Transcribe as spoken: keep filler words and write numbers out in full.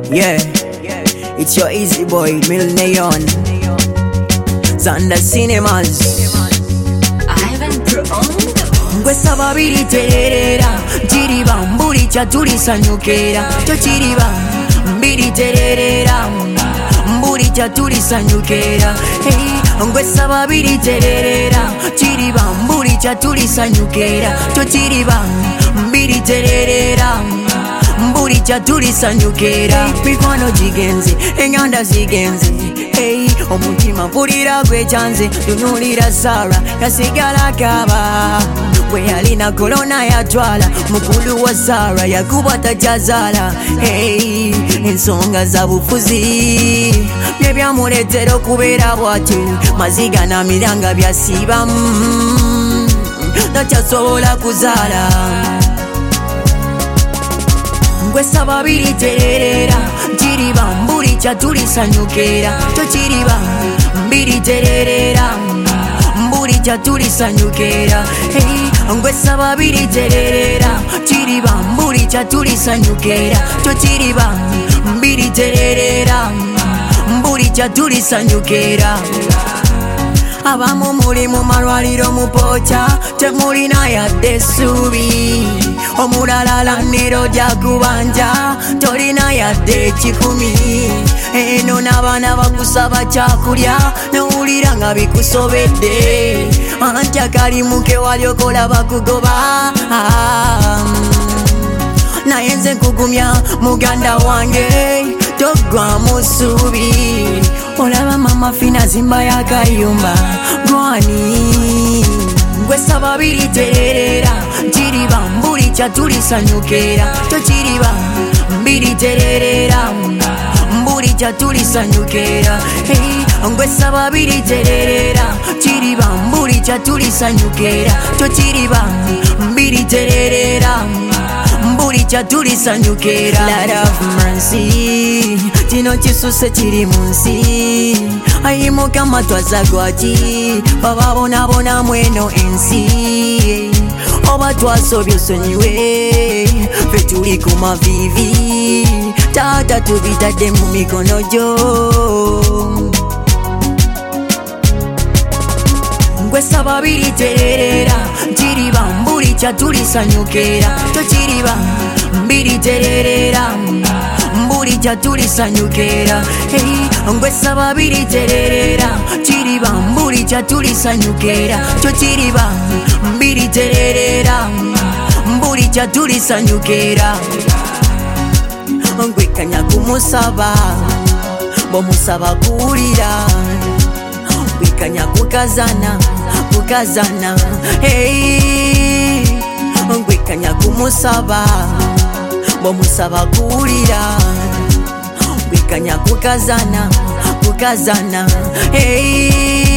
Yeah, it's your easy boy, Mil Neon, Zanda Cinemas. Ivan Prondo. Questa babili tererera, giriba, mburicha turisa nyukera. To giriba, mbiri tererera, mburicha turisa nyukera. Hey, questa babili tererera, giriba, mburicha turisa nyukera. To giriba, mbiri tererera, mburicha turisa nyukera. Mikwano jigenze, enyanda zigenze. Hey, omutima mpulira gwecyanze, tunulira Sara yasigala kaba. Bwe yalina korona yatwala, mukulu wa Sara yakuba takyazala. Hey, ensonga za bufuzi bye byamuleetera okubeera bw'ati, maziga n'amiranga byasiba, mm, takyasobola kuzaala. Ngwesa babiri tererera, giriba, mburicha turisa nyukera. To giriba, mbiri tererera, mburicha turisa nyukera. Hey, ngwesa babiri tererera, giriba, mburicha turisa nyukera. To giriba, mbiri tererera, mburicha turisa nyukera. Abamu muli mu malwaliro mupocha, temulina yadde essuubi. Omulala lanero jakubanja, tolina yadde ekikumi. Eno n'abaana bakusaba kyakulya, nowulira nga bikusobedde. Anti akalimu ke wali okola bakugoba. Naye nze nkugumya muganda wange, togwa mu ssuubi. Olaba mama fina zimba ya kayumba, gwani ngwesa babiri tererera, giriba, mburicha turisa nyukera. To giriba, mbiri tererera, mburicha turisa nyukera. Hey, ngwesa babiri tererera, giriba, mburicha turisa nyukera. To giriba, mbiri tererera, mburicha turisa nyukera. Lord of mercy, kino kisuse kiri munsi, ayimuka matwaza gwaki, bababonabona mweno ensi. Oba twasobye osonyiwe, ffe tuli ku mavivi, taata tubitadde mu mikono gyo. Ngwesa babiri tererera, giriba, mburicha turisa nyukera. To giriba, mbiri tererera, mburicha turisa nyukera. Hey, ngwesa babiri tererera, giriba, mburicha turisa nyukera. To giriba, mbiri tererera, mburicha turisa nyukera. Ngwekanya kumusaba, bomusaba kuwulira. Ngwekanya kukazana, kukazana. Hey, ngwekanya kumusaba, bomusaba kuwulira. Ngwekanya kukazana, kukazana. Hey.